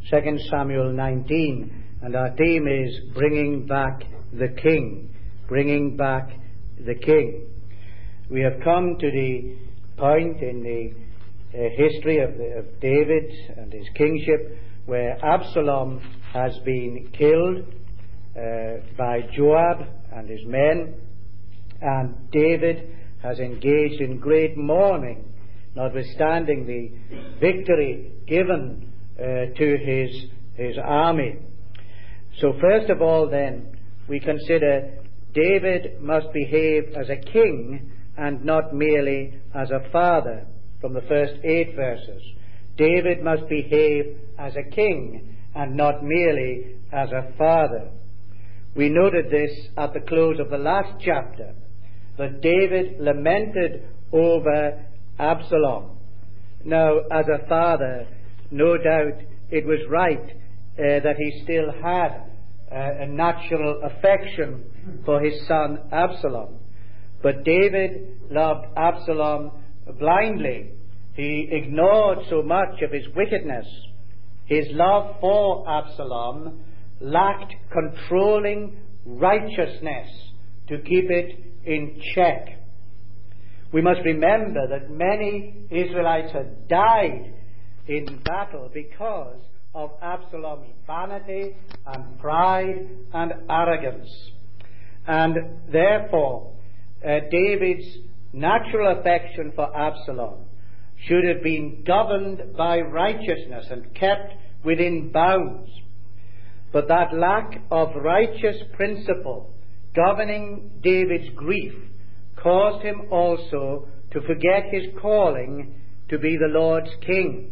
2 Samuel 19, and our theme is Bringing Back the King. Bringing Back the King. We have come to the point in the history of David and his kingship where Absalom has been killed by Joab and his men, and David has engaged in great mourning, notwithstanding the victory given to his army. So first of all then, we consider David must behave as a king and not merely as a father. From the first 8 verses, David must behave as a king and not merely as a father. We noted this at the close of the last chapter, that David lamented over Absalom. Now, as a father, no doubt it was right that he still had a natural affection for his son Absalom. But David loved Absalom blindly. He ignored so much of his wickedness. His love for Absalom lacked controlling righteousness to keep it in check. We must remember that many Israelites had died in battle because of Absalom's vanity and pride and arrogance. And therefore, David's natural affection for Absalom should have been governed by righteousness and kept within bounds. But that lack of righteous principle governing David's grief caused him also to forget his calling to be the Lord's king.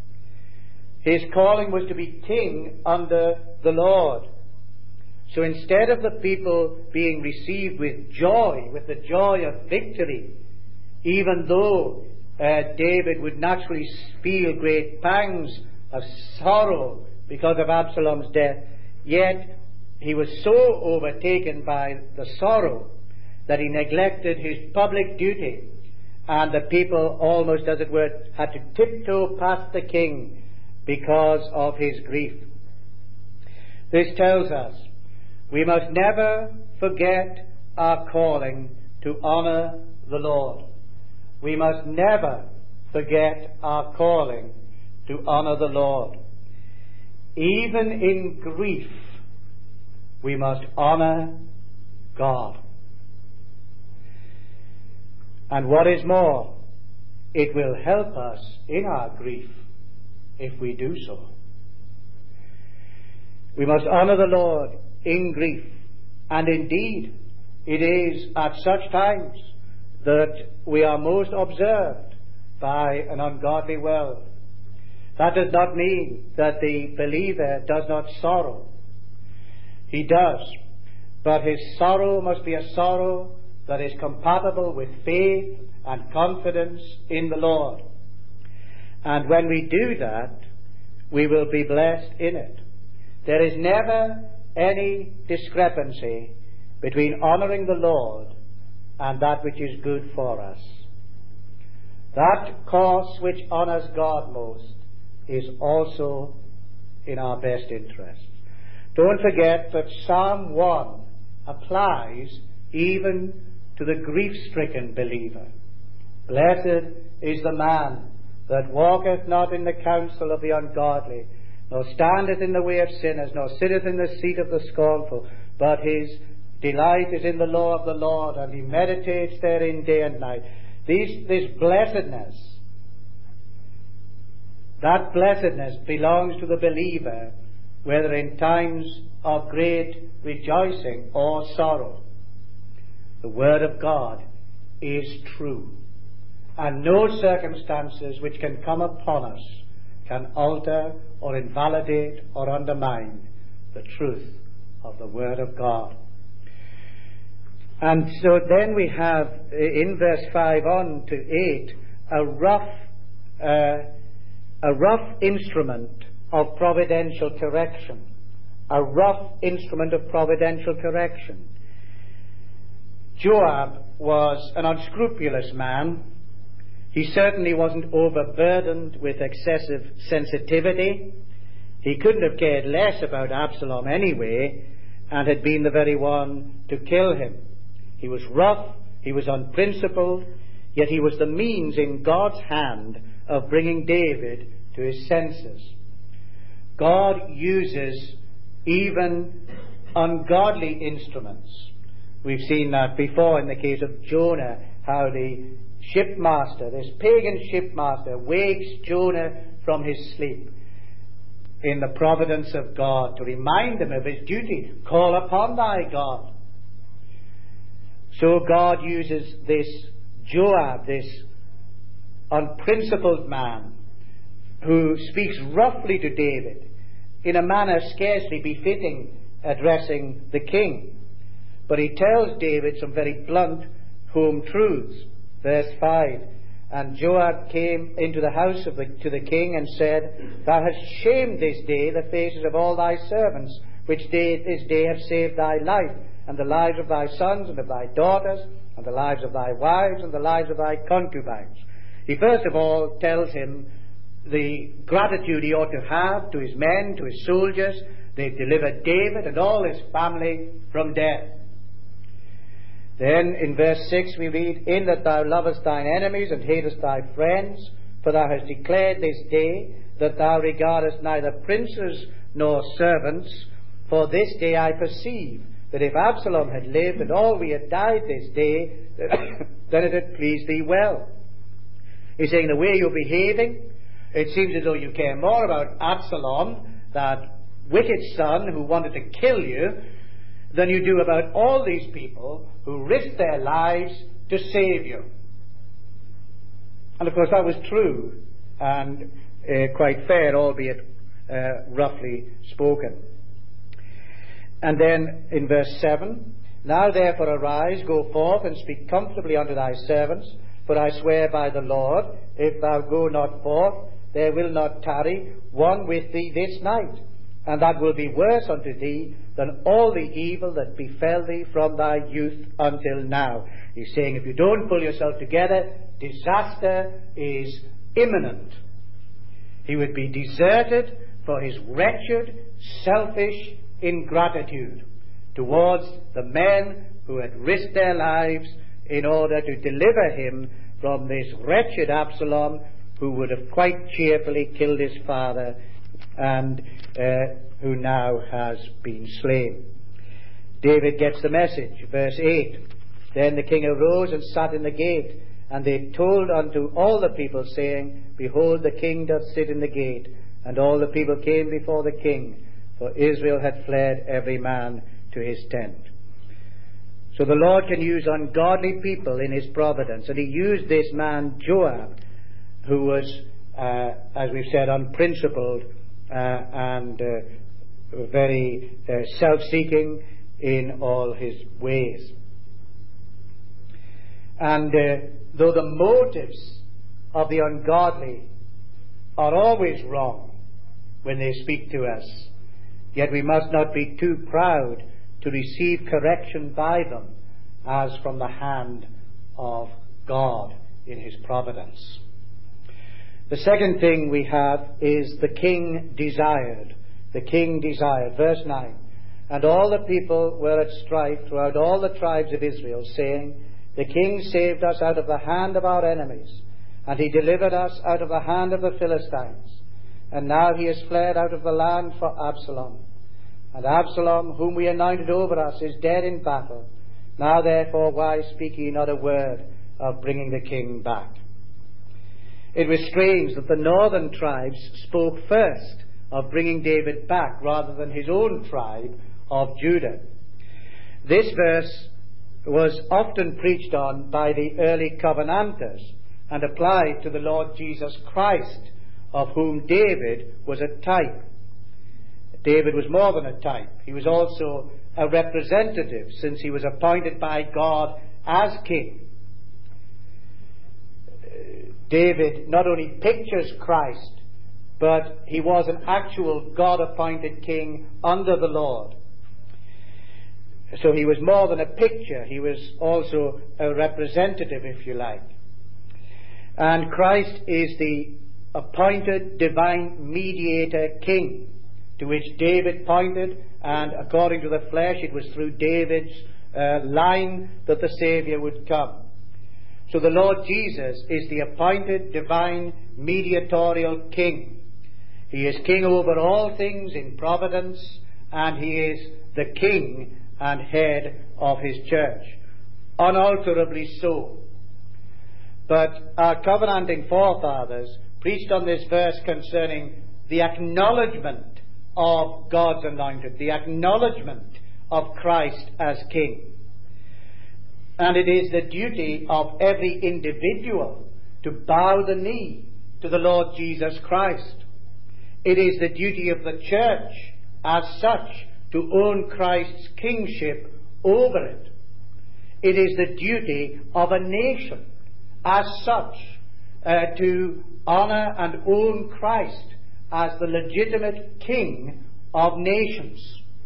His calling was to be king under the Lord. So instead of the people being received with joy, with the joy of victory, even though David would naturally feel great pangs of sorrow because of Absalom's death, yet he was so overtaken by the sorrow that he neglected his public duty, and the people almost, as it were, had to tiptoe past the king because of his grief. This tells us we must never forget our calling to honor the Lord. We must never forget our calling to honor the Lord. Even in grief, we must honor God. And what is more, it will help us in our grief if we do so. We must honor the Lord in grief. And indeed, it is at such times that we are most observed by an ungodly world. That does not mean that the believer does not sorrow. He does. But his sorrow must be a sorrow that is compatible with faith and confidence in the Lord. And when we do that, we will be blessed in it. There is never any discrepancy between honoring the Lord and that which is good for us. That course which honors God most is also in our best interest. Don't forget that Psalm 1 applies even to the grief-stricken believer. Blessed is the man that walketh not in the counsel of the ungodly, nor standeth in the way of sinners, nor sitteth in the seat of the scornful, but his delight is in the law of the Lord, and he meditates therein day and night. This blessedness, that blessedness belongs to the believer, whether in times of great rejoicing or sorrow. The Word of God is true, and no circumstances which can come upon us can alter or invalidate or undermine the truth of the Word of God. And so then we have, in verse 5 on to 8, a rough instrument of providential correction. A rough instrument of providential correction. Joab was an unscrupulous man. He certainly wasn't overburdened with excessive sensitivity. He couldn't have cared less about Absalom anyway, and had been the very one to kill him. He was rough, he was unprincipled, yet he was the means in God's hand of bringing David to his senses. God uses even ungodly instruments. We've seen that before in the case of Jonah, how the shipmaster, this pagan shipmaster, wakes Jonah from his sleep in the providence of God to remind him of his duty. Call upon thy God. So God uses this Joab, this unprincipled man, who speaks roughly to David in a manner scarcely befitting addressing the king. But he tells David some very blunt home truths. Verse 5, and Joab came into the house to the king and said, Thou hast shamed this day the faces of all thy servants, which this day have saved thy life, and the lives of thy sons and of thy daughters, and the lives of thy wives, and the lives of thy concubines. He first of all tells him the gratitude he ought to have to his men, to his soldiers. They've delivered David and all his family from death. Then in verse 6 we read, In that thou lovest thine enemies and hatest thy friends, for thou hast declared this day that thou regardest neither princes nor servants. For this day I perceive that if Absalom had lived and all we had died this day, then it had pleased thee well. He's saying the way you're behaving, it seems as though you care more about Absalom, that wicked son who wanted to kill you, than you do about all these people who risked their lives to save you. And of course that was true and quite fair, albeit roughly spoken. And then in verse 7, Now therefore arise, go forth, and speak comfortably unto thy servants, for I swear by the Lord, if thou go not forth, there will not tarry one with thee this night, and that will be worse unto thee than all the evil that befell thee from thy youth until now. He's saying if you don't pull yourself together, disaster is imminent. He would be deserted for his wretched, selfish ingratitude towards the men who had risked their lives in order to deliver him from this wretched Absalom, who would have quite cheerfully killed his father and who now has been slain. David gets the message. Verse 8, Then the king arose and sat in the gate, and they told unto all the people, saying, Behold, the king doth sit in the gate. And all the people came before the king, for Israel had fled every man to his tent. So the Lord can use ungodly people in his providence, and he used this man Joab, who was, as we've said, unprincipled and very self-seeking in all his ways. And though the motives of the ungodly are always wrong when they speak to us, yet we must not be too proud to receive correction by them as from the hand of God in his providence. The second thing we have is the king desired. The king desired. Verse 9, And all the people were at strife throughout all the tribes of Israel, saying, The king saved us out of the hand of our enemies, and he delivered us out of the hand of the Philistines. And now he has fled out of the land for Absalom. And Absalom, whom we anointed over us, is dead in battle. Now therefore why speak ye not a word of bringing the king back? It was strange that the northern tribes spoke first of bringing David back rather than his own tribe of Judah. This verse was often preached on by the early Covenanters and applied to the Lord Jesus Christ, of whom David was a type. David was more than a type. He was also a representative, since he was appointed by God as king. David not only pictures Christ, but he was an actual God-appointed king under the Lord. So he was more than a picture. He was also a representative, if you like. And Christ is the appointed divine mediator king. to which David pointed, and according to the flesh it was through David's line that the Saviour would come. So the Lord Jesus is the appointed divine mediatorial King. He is King over all things in providence, and He is the King and head of His church, unalterably so. But our covenanting forefathers preached on this verse concerning the acknowledgement of God's anointed, the acknowledgement of Christ as King. And it is the duty of every individual to bow the knee to the Lord Jesus Christ. It is the duty of the church as such to own Christ's kingship over it. It is the duty of a nation as such to honour and own Christ as the legitimate King of nations.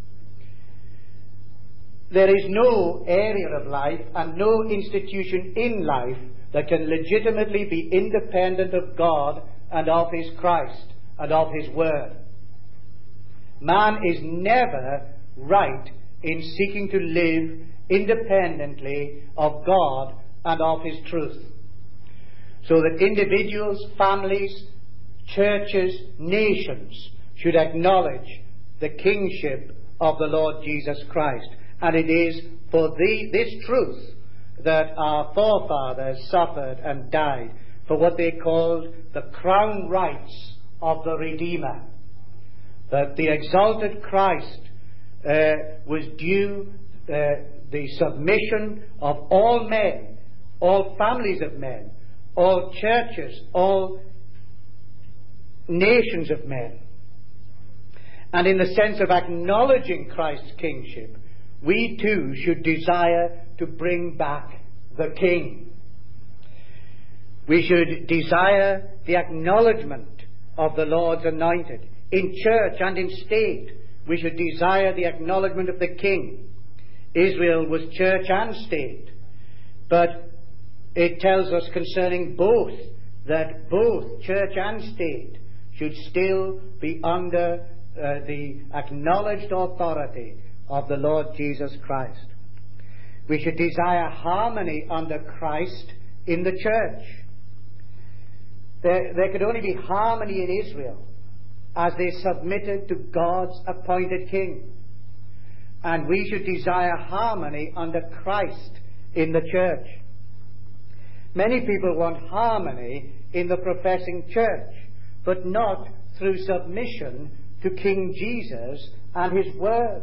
There is no area of life and no institution in life that can legitimately be independent of God and of His Christ and of His Word. Man is never right in seeking to live independently of God and of His truth. So that individuals, families, churches, nations should acknowledge the kingship of the Lord Jesus Christ. And it is for this truth that our forefathers suffered and died, for what they called the crown rights of the Redeemer. That the exalted Christ was due the submission of all men, all families of men, all churches, all nations of men. And in the sense of acknowledging Christ's kingship, we too should desire to bring back the King. We should desire the acknowledgement of the Lord's anointed. In church and in state, we should desire the acknowledgement of the King. Israel was church and state, but it tells us concerning both that both church and state should still be under the acknowledged authority of the Lord Jesus Christ. We should desire harmony under Christ in the church. There could only be harmony in Israel as they submitted to God's appointed King. And we should desire harmony under Christ in the church. Many people want harmony in the professing church, but not through submission to King Jesus and His Word.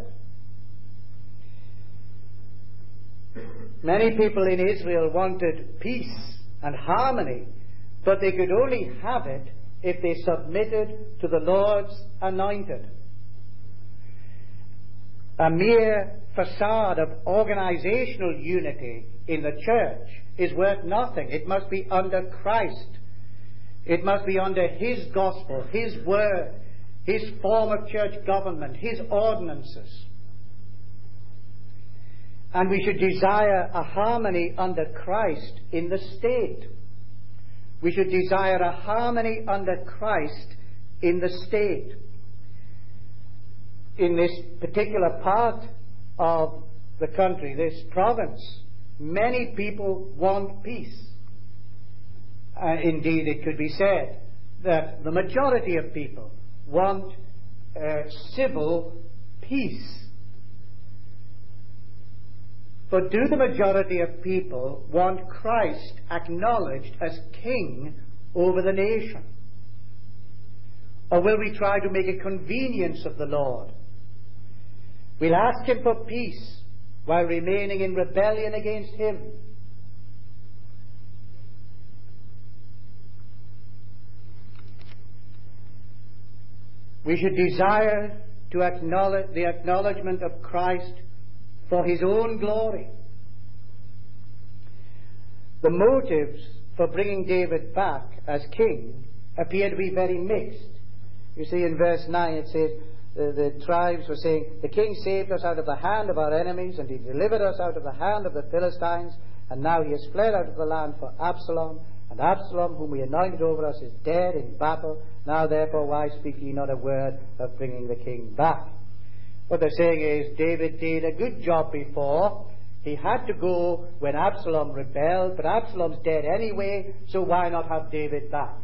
Many people in Israel wanted peace and harmony, but they could only have it if they submitted to the Lord's anointed. A mere facade of organizational unity in the church is worth nothing. It must be under Christ. It must be under His gospel, His word, His form of church government, His ordinances. And we should desire a harmony under Christ in the state. We should desire a harmony under Christ in the state. In this particular part of the country, this province, many people want peace. Indeed, it could be said that the majority of people want civil peace. But do the majority of people want Christ acknowledged as King over the nation? Or will we try to make a convenience of the Lord? We'll ask Him for peace while remaining in rebellion against Him. We should desire to acknowledge the acknowledgement of Christ for His own glory. The motives for bringing David back as king appear to be very mixed. You see, in verse 9 it says, the tribes were saying, the king saved us out of the hand of our enemies, and he delivered us out of the hand of the Philistines, and now he has fled out of the land for Absalom, And Absalom, whom we anointed over us, is dead in battle. Now therefore why speak ye not a word of bringing the king back? What they're saying is, David did a good job before. He had to go when Absalom rebelled, but Absalom's dead anyway, so why not have David back?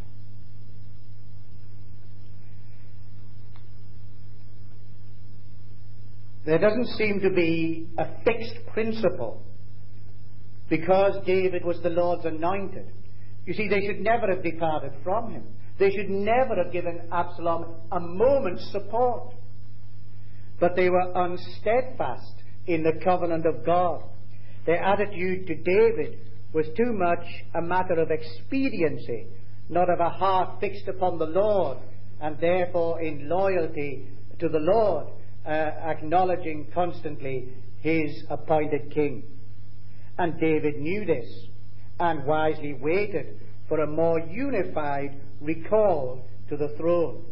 There doesn't seem to be a fixed principle, because David was the Lord's anointed. You see, they should never have departed from him. They should never have given Absalom a moment's support. But they were unsteadfast in the covenant of God. Their attitude to David was too much a matter of expediency, not of a heart fixed upon the Lord, and therefore in loyalty to the Lord, acknowledging constantly his appointed king. And David knew this, and wisely waited for a more unified recall to the throne.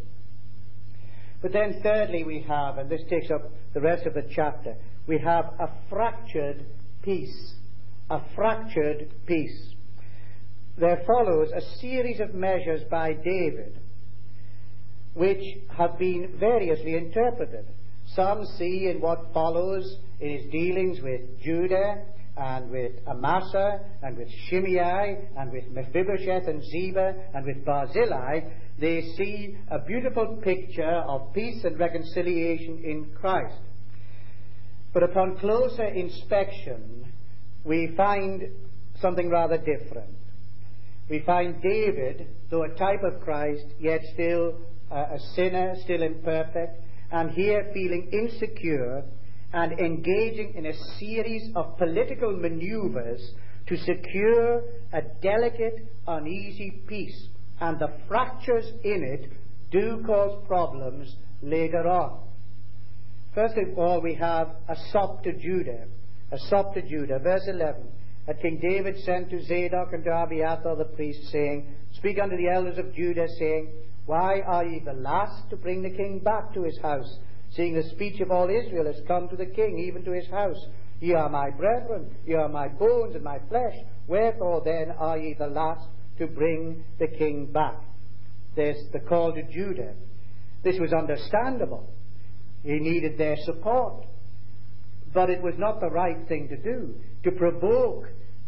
But then thirdly we have, and this takes up the rest of the chapter, we have a fractured peace. A fractured peace. There follows a series of measures by David which have been variously interpreted. Some see in what follows in his dealings with Judah and with Amasa and with Shimei and with Mephibosheth and Ziba and with Barzillai, they see a beautiful picture of peace and reconciliation in Christ. But upon closer inspection, we find something rather different. We find David, though a type of Christ, yet still a sinner, still imperfect, and here feeling insecure and engaging in a series of political maneuvers to secure a delicate, uneasy peace. And the fractures in it do cause problems later on. First of all, we have a sop to Judah. A sop to Judah. Verse 11. And King David sent to Zadok and to Abiathar the priest, saying, Speak unto the elders of Judah, saying, Why are ye the last to bring the king back to his house, seeing the speech of all Israel has come to the king, even to his house? Ye are my brethren, ye are my bones and my flesh. Wherefore then are ye the last to bring the king back? There's the call to Judah. This was understandable. He needed their support. But it was not the right thing to do, to provoke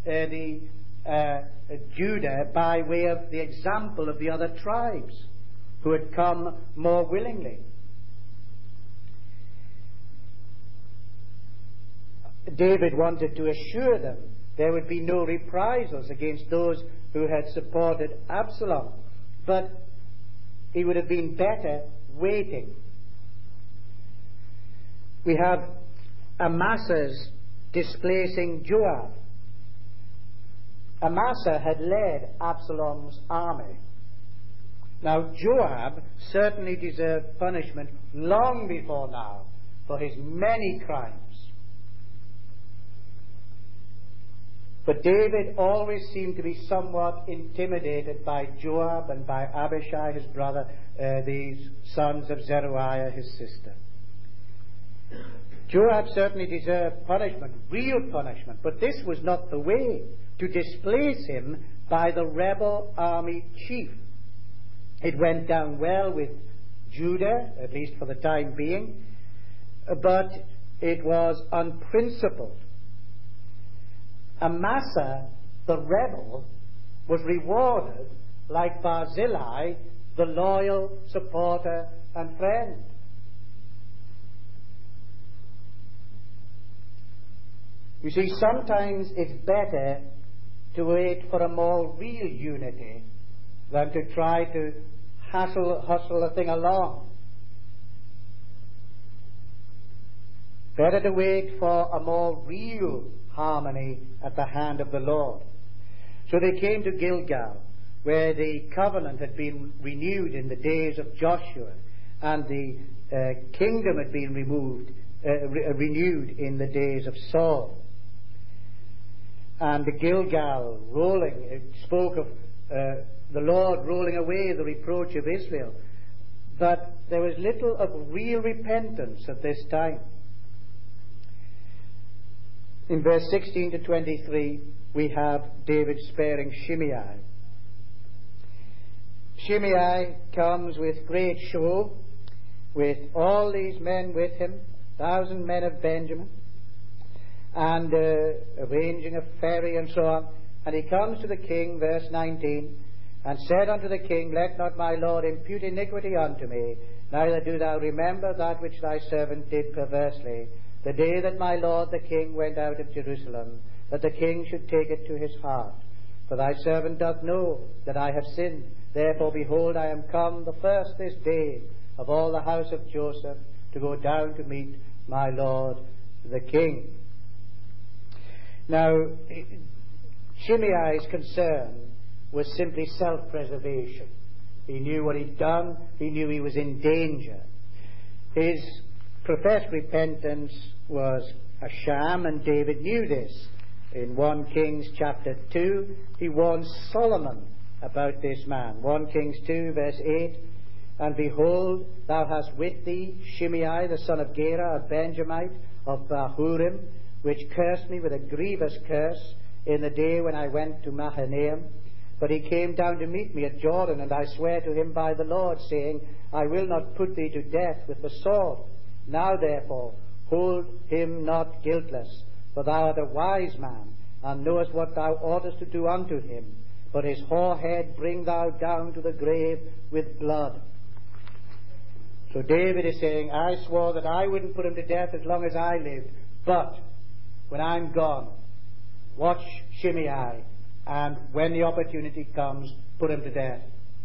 Judah by way of the example of the other tribes who had come more willingly. David wanted to assure them there would be no reprisals against those who had supported Absalom, but he would have been better waiting. We have Amasa's displacing Joab. Amasa had led Absalom's army. Now Joab certainly deserved punishment long before now for his many crimes. But David always seemed to be somewhat intimidated by Joab and by Abishai, his brother, these sons of Zeruiah, his sister. Joab certainly deserved punishment, real punishment, but this was not the way to displace him by the rebel army chief. It went down well with Judah, at least for the time being, but it was unprincipled. Amasa, the rebel, was rewarded like Barzillai, the loyal supporter and friend. You see, sometimes it's better to wait for a more real unity than to try to hustle a thing along. Better to wait for a more real harmony at the hand of the Lord. So they came to Gilgal, where the covenant had been renewed in the days of Joshua, and the kingdom had been renewed in the days of Saul. And the Gilgal rolling, it spoke of the Lord rolling away the reproach of Israel. But there was little of real repentance at this time. In verse 16 to 23, we have David sparing Shimei. Shimei comes with great show, with all these men with him, 1,000 men of Benjamin, and arranging a ferry and so on. And he comes to the king, verse 19, and said unto the king, Let not my lord impute iniquity unto me, neither do thou remember that which thy servant did perversely, the day that my lord the king went out of Jerusalem, that the king should take it to his heart. For thy servant doth know that I have sinned. Therefore, behold, I am come the first this day of all the house of Joseph to go down to meet my lord the king. Now, Shimei's concern was simply self-preservation. He knew what he'd done. He knew he was in danger. His professed repentance was a sham, and David knew this. In 1 Kings chapter 2, he warns Solomon about this man. 1 Kings 2, verse 8, And behold, thou hast with thee Shimei, the son of Gera, a Benjamite of Bahurim, which cursed me with a grievous curse in the day when I went to Mahanaim. But he came down to meet me at Jordan, and I swear to him by the Lord, saying, I will not put thee to death with the sword. Now therefore, hold him not guiltless, for thou art a wise man, and knowest what thou oughtest to do unto him. But his hoar head bring thou down to the grave with blood. So David is saying, I swore that I wouldn't put him to death as long as I lived, but when I'm gone, watch Shimei, and when the opportunity comes, put him to death.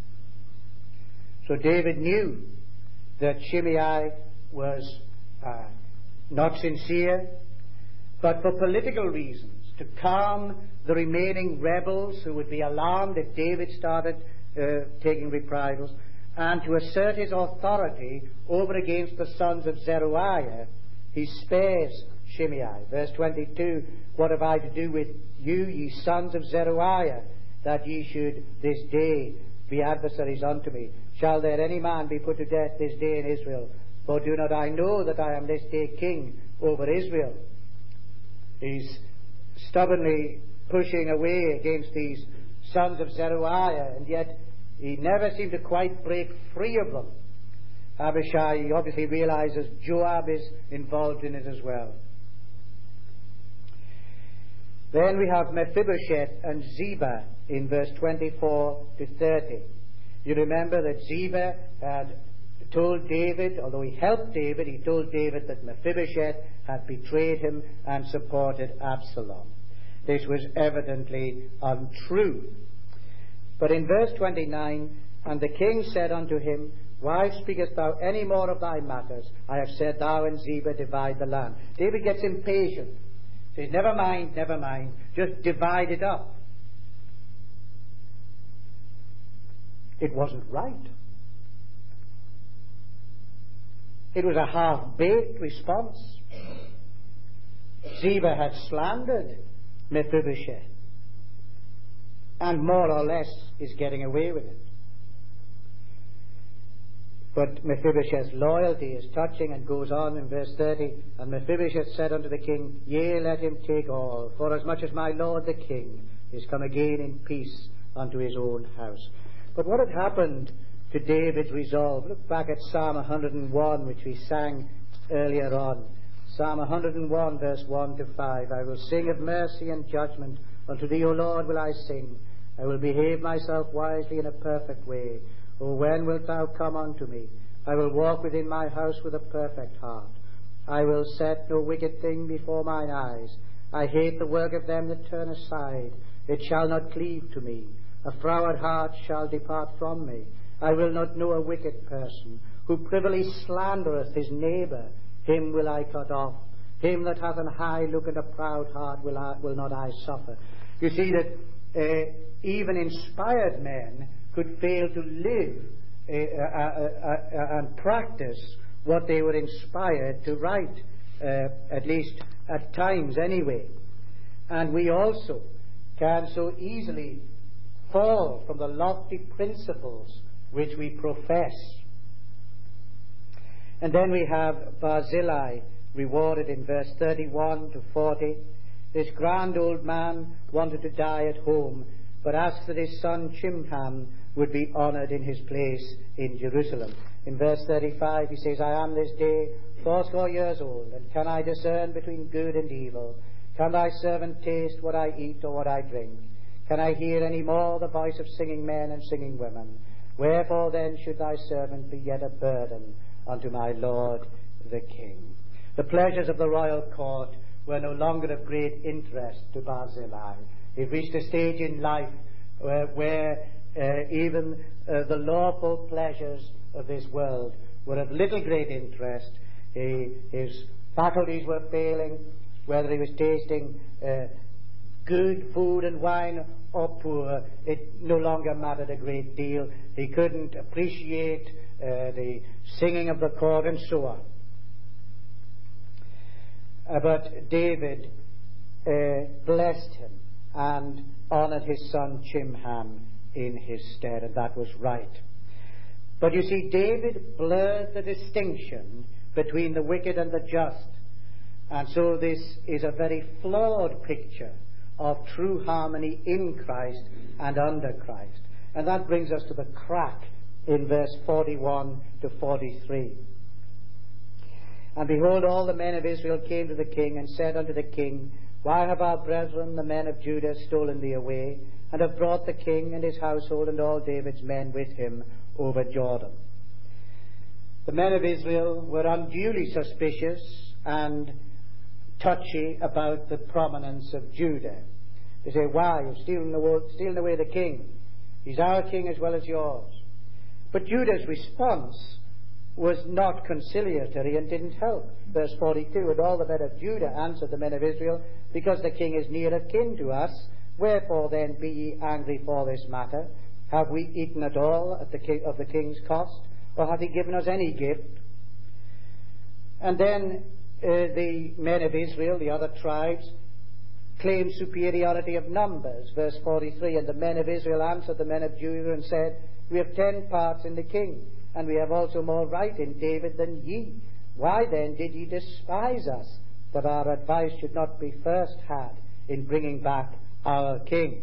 So David knew that Shimei was not sincere, but for political reasons, to calm the remaining rebels who would be alarmed if David started taking reprisals, and to assert his authority over against the sons of Zeruiah, he spares Shimei. Verse 22, What have I to do with you, ye sons of Zeruiah, that ye should this day be adversaries unto me? Shall there any man be put to death this day in Israel? For do not I know that I am this day king over Israel? He's stubbornly pushing away against these sons of Zeruiah, and yet he never seemed to quite break free of them. Abishai obviously realizes Joab is involved in it as well. Then we have Mephibosheth and Ziba in verse 24 to 30. You remember that Ziba had told David, although he helped David, he told David that Mephibosheth had betrayed him and supported Absalom. This was evidently untrue. But in verse 29, And the king said unto him, Why speakest thou any more of thy matters? I have said, Thou and Ziba divide the land. David gets impatient. Says, never mind, just divide it up. It wasn't right. It was a half-baked response. Ziba had slandered Mephibosheth, and more or less is getting away with it. But Mephibosheth's loyalty is touching, and goes on in verse 30, And Mephibosheth said unto the king, Yea, let him take all, forasmuch as my lord the king is come again in peace unto his own house. But what had happened to David's resolve? Look back at Psalm 101, which we sang earlier on. Psalm 101, verse 1 to 5. I will sing of mercy and judgment. Unto thee, O Lord, will I sing. I will behave myself wisely in a perfect way. O when wilt thou come unto me? I will walk within my house with a perfect heart. I will set no wicked thing before mine eyes. I hate the work of them that turn aside. It shall not cleave to me. A froward heart shall depart from me. I will not know a wicked person, who privily slandereth his neighbour. Him will I cut off. Him that hath an high look and a proud heart will not I suffer. You see that even inspired men could fail to live and practice what they were inspired to write, at least at times anyway. And we also can so easily fall from the lofty principles which we profess. And then we have Barzillai rewarded in verse 31 to 40. This grand old man wanted to die at home, but asked that his son Chimham would be honoured in his place in Jerusalem. In verse 35 he says, I am this day fourscore years old, and can I discern between good and evil? Can thy servant taste what I eat or what I drink? Can I hear any more the voice of singing men and singing women? Wherefore then should thy servant be yet a burden unto my Lord the King? The pleasures of the royal court were no longer of great interest to Barzillai. He reached a stage in life where even the lawful pleasures of this world were of little great interest. His faculties were failing, whether he was tasting good food and wine or poor, it no longer mattered a great deal. He couldn't appreciate the singing of the court and so on. But David blessed him and honoured his son Chimham in his stead, and that was right. But you see, David blurred the distinction between the wicked and the just, and so this is a very flawed picture of true harmony in Christ and under Christ. And that brings us to the crack in verse 41 to 43. And behold, all the men of Israel came to the king and said unto the king, Why have our brethren, the men of Judah, stolen thee away, and have brought the king and his household and all David's men with him over Jordan? The men of Israel were unduly suspicious and touchy about the prominence of Judah. They say, why? You're stealing away the king. He's our king as well as yours. But Judah's response was not conciliatory and didn't help. Verse 42, And all the men of Judah answered the men of Israel, Because the king is near of kin to us, wherefore then be ye angry for this matter? Have we eaten at all of the king's cost, or hath he given us any gift? And then the men of Israel, the other tribes, claimed superiority of numbers. Verse 43, And the men of Israel answered the men of Judah and said, We have 10 parts in the king, and we have also more right in David than ye. Why then did ye despise us, that our advice should not be first had in bringing back our king?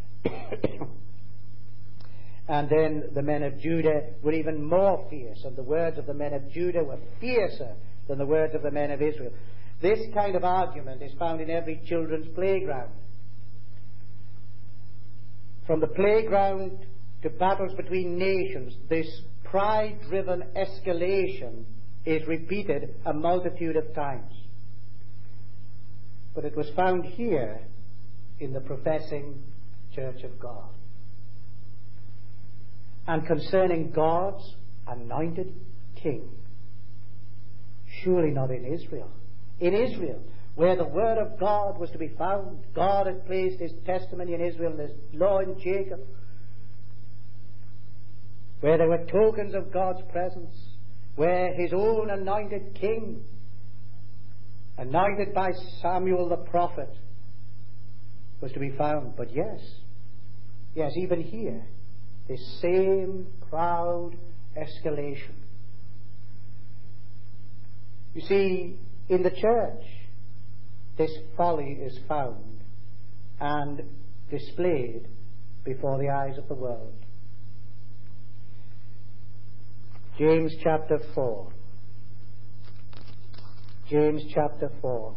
And then the men of Judah were even more fierce, and the words of the men of Judah were fiercer than the words of the men of Israel. This kind of argument is found in every children's playground. From the playground to battles between nations, this pride-driven escalation is repeated a multitude of times. But it was found here in the professing Church of God. And concerning God's anointed king, surely not in Israel. In Israel, where the word of God was to be found, God had placed his testimony in Israel and his law in Jacob, where there were tokens of God's presence, where his own anointed king, anointed by Samuel the prophet, was to be found. But yes, even here, this same proud escalation. You see, in the church, this folly is found and displayed before the eyes of the world. James chapter 4. James chapter 4.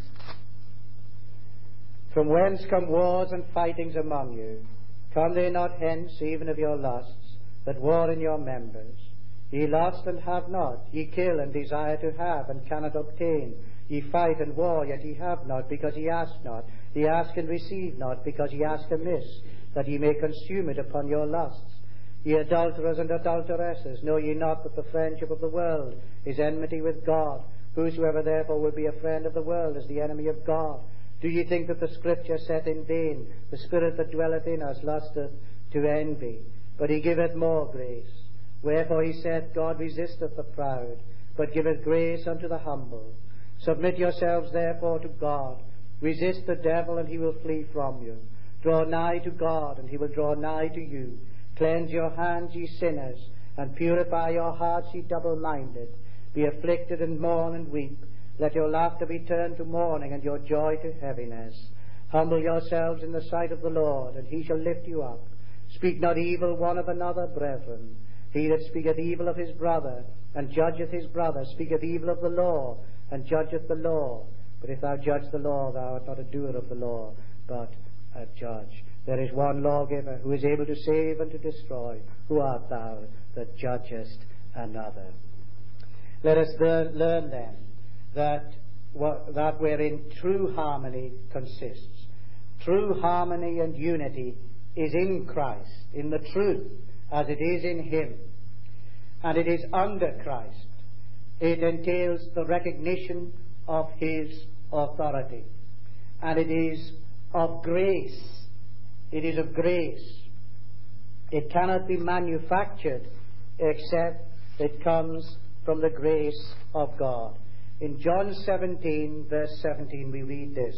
From whence come wars and fightings among you? Come they not hence, even of your lusts, that war in your members? Ye lust and have not, ye kill and desire to have, and cannot obtain. Ye fight and war, yet ye have not, because ye ask not. Ye ask and receive not, because ye ask amiss, that ye may consume it upon your lusts. Ye adulterers and adulteresses, know ye not that the friendship of the world is enmity with God? Whosoever therefore will be a friend of the world is the enemy of God. Do ye think that the Scripture saith in vain, The Spirit that dwelleth in us lusteth to envy? But he giveth more grace. Wherefore he saith, God resisteth the proud, but giveth grace unto the humble. Submit yourselves therefore to God. Resist the devil, and he will flee from you. Draw nigh to God, and he will draw nigh to you. Cleanse your hands, ye sinners, and purify your hearts, ye double-minded. Be afflicted, and mourn, and weep. Let your laughter be turned to mourning, and your joy to heaviness. Humble yourselves in the sight of the Lord, and he shall lift you up. Speak not evil one of another, brethren. He that speaketh evil of his brother, and judgeth his brother, speaketh evil of the law, and judgeth the law. But if thou judge the law, thou art not a doer of the law, but a judge. There is one lawgiver who is able to save and to destroy. Who art thou that judgest another? Let us learn then that wherein true harmony consists. True harmony and unity is in Christ, in the truth, as it is in Him. And it is under Christ. It entails the recognition of His authority. And it is of grace. It is of grace. It cannot be manufactured except it comes from the grace of God. In John 17, verse 17, we read this: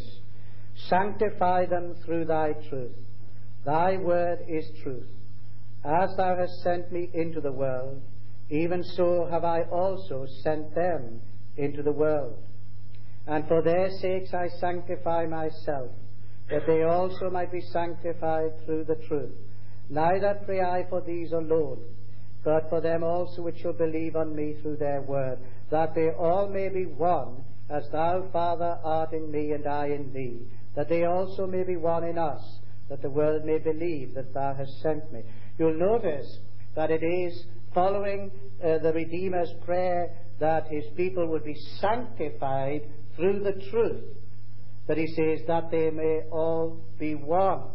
Sanctify them through thy truth. Thy word is truth. As thou hast sent me into the world, even so have I also sent them into the world. And for their sakes I sanctify myself, that they also might be sanctified through the truth. Neither pray I for these alone, but for them also which shall believe on me through their word, that they all may be one, as thou, Father, art in me and I in thee, that they also may be one in us, that the world may believe that thou hast sent me. You'll notice that it is following the Redeemer's prayer that his people would be sanctified through the truth, that he says that they may all be one.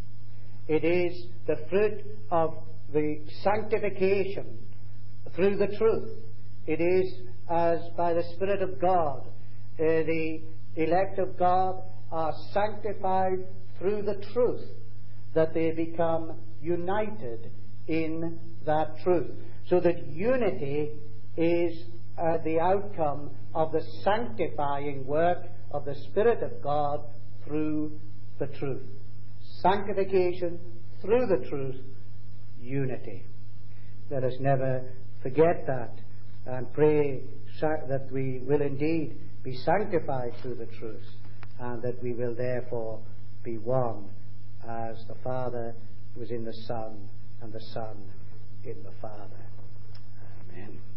It is the fruit of the sanctification through the truth. It is as by the Spirit of God, the elect of God are sanctified through the truth, that they become united in that truth. So that unity is the outcome of the sanctifying work of the Spirit of God through the truth. Sanctification through the truth, unity. Let us never forget that and pray that we will indeed be sanctified through the truth, and that we will therefore be one, as the Father was in the Son and the Son in the Father. Amen.